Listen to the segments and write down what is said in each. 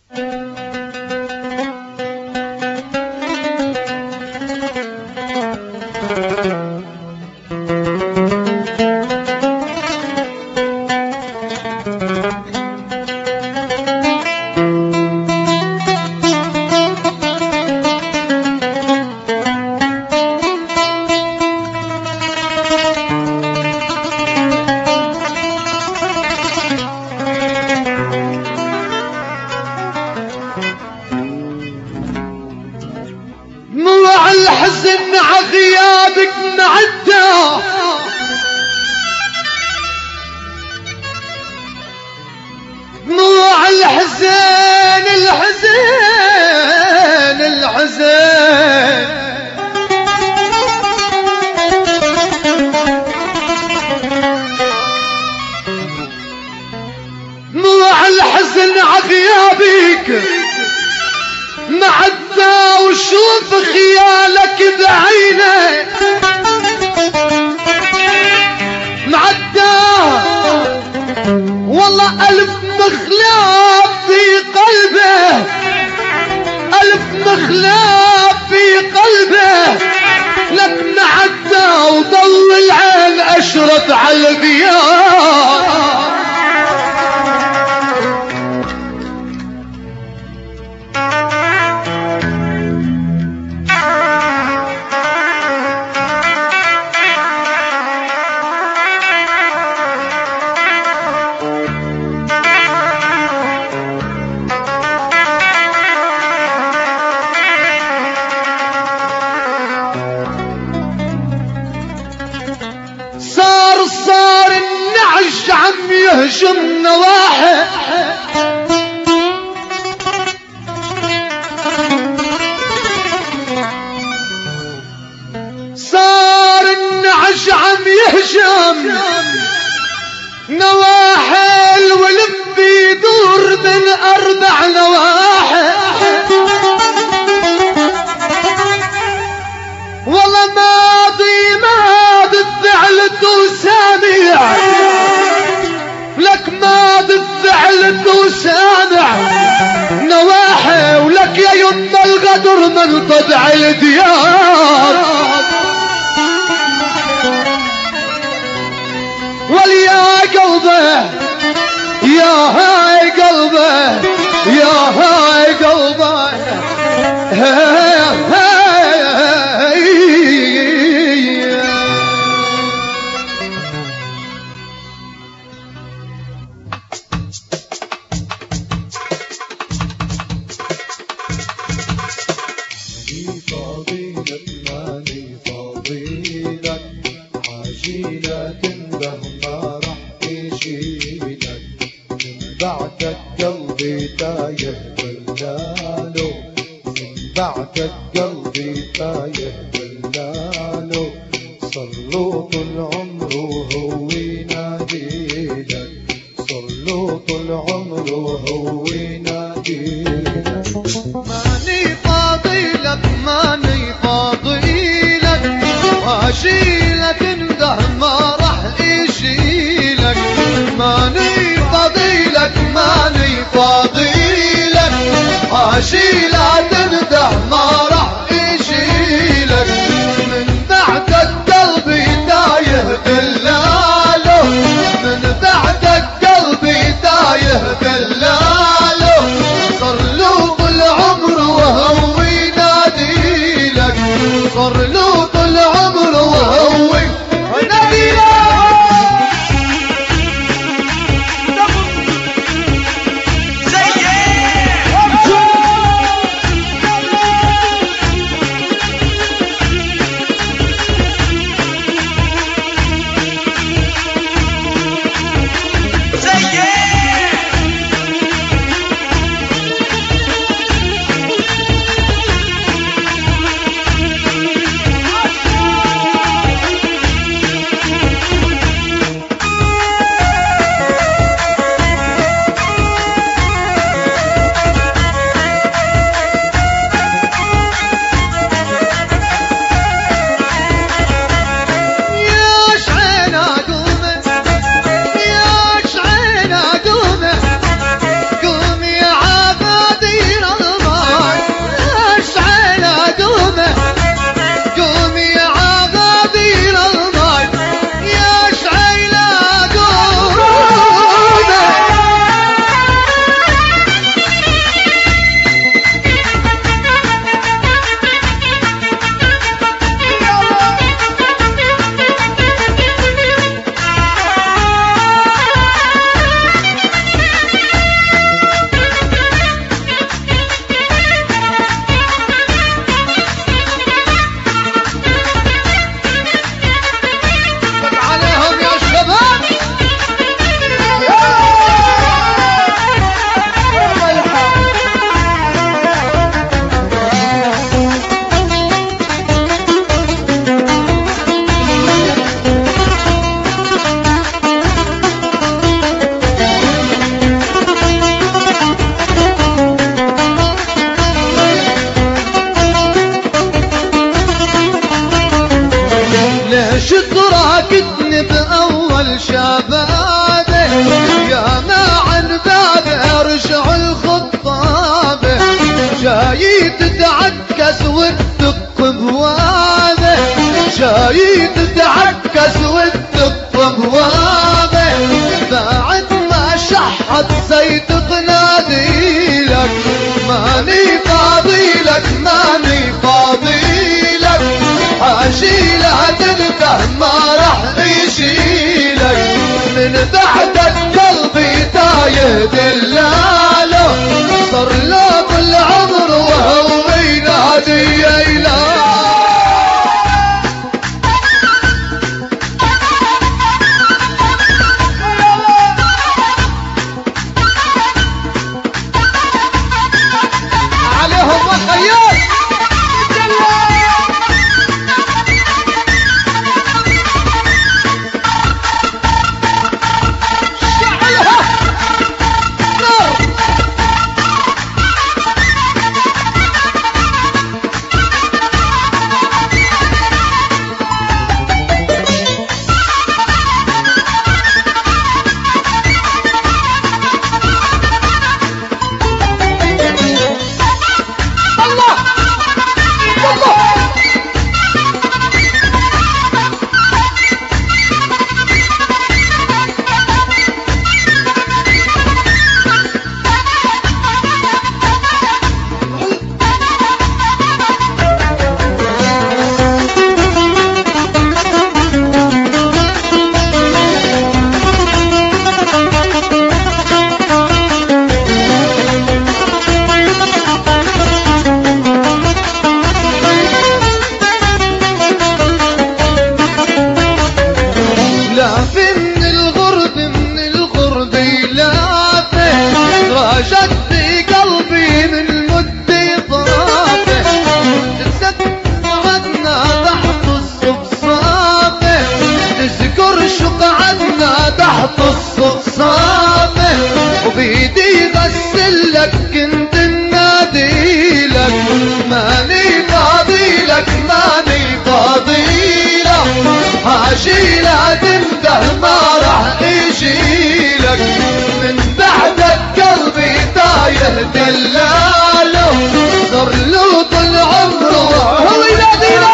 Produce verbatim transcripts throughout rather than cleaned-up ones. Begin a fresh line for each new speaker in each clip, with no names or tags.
الحزن عغيابك معده دموع الحزن الحزن الحزن دموع الحزن عغيابك معده وشوف خيالك بعينه معداه والله ألف مخلاف في قلبه ألف مخلاف في قلبه لك معداه وضل العين أشرف على البيار عم يهجم نواحي صار النعش عم يهجم نواحي الولم بيدور من أربع نواحي والله ماضي ماضي فعلت وسامع لك ماضي فعلت وسامع نواحي ولك يا يم الغدر من طبع الديار وليا قلبه يا هاي قلبه يا هاي قلبه هاي هاي
بعدك قلبي تايه دلاله من بعدك قلبي تايه دلاله صار له طول عمره وهو يناديلك صار له طول عمره وهو يناديلك
ماني فاضيلك ماني فاضيلك واشيلك انده ما راح يشيلك ماني فاضيلك ماني فاضيلك اشيلك تنده ما راح يشيلك من بعدك قلبي تايه دلاله من بعدك قلبي تايه دلاله صار له طول عمره وهو يناديلك صار له طول عمره وهو يناديلك
زي
وشد في قلبي من مدي طرافه تتسد قعدنا تحت الصفصافه تذكر شو قعدنا تحت الصفصافه وبيدي غسلك كنت ناديلك ماني فاضيلك ماني فاضيلك هاشيلة تنده ما راح يشيلك من بعدك قلبي تايه دلاله صار له طول عمره هو يناديله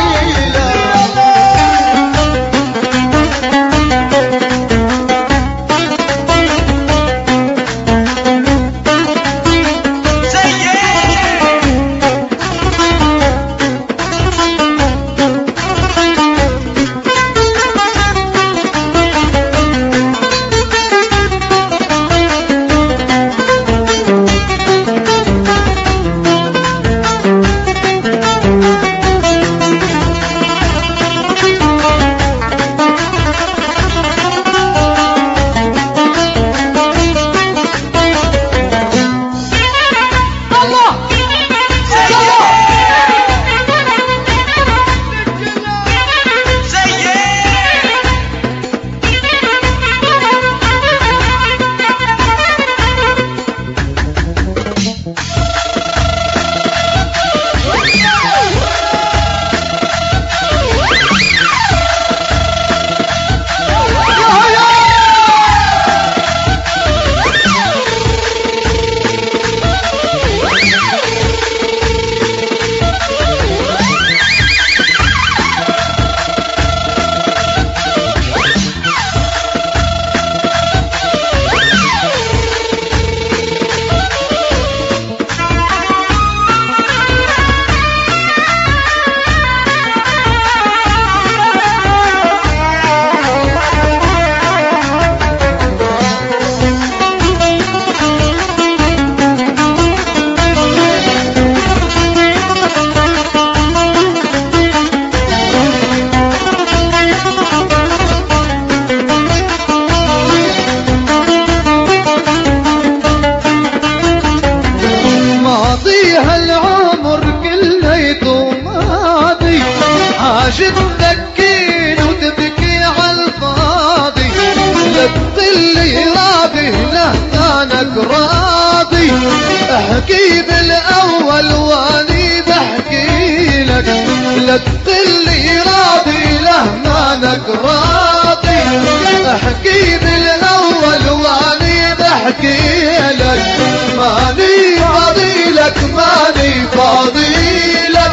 تبكين وتبكي عالفاضي لا تطلي راضي لهنانك راضي احكي بالاول واني بحكي لك لا تطلي راضي لهنانك راضي احكي بالاول واني بحكي لك ماني فاضي لك ماني فاضي لك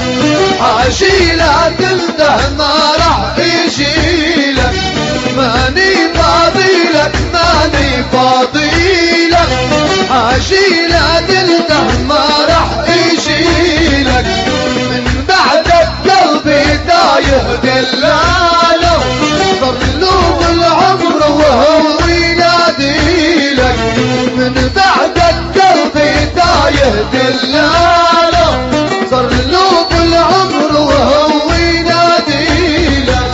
عاشيلك تنده ما راح يشيلك ماني فاضي لك ماني فاضي لك عاشيلك تنده ما راح يشيلك من بعدك قلبي تايه دلاله صار له بالعمر وهو يناديلك من بعدك قلبي تايه دلاله صار له بالعمر وهو يناديلك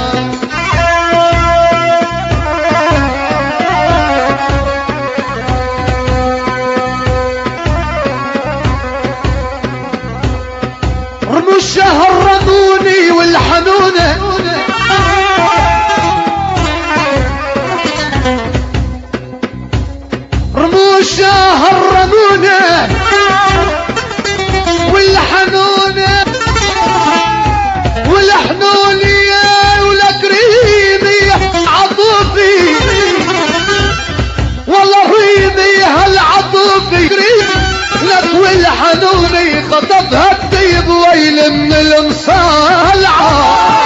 رموشه هرموني والحنونه رموشه هرمونه والحنونه والحنونيه والكريمي عطوفي والله ريمي هالعطوفي لك والحنوني خطبها الطيب ويل من الانصال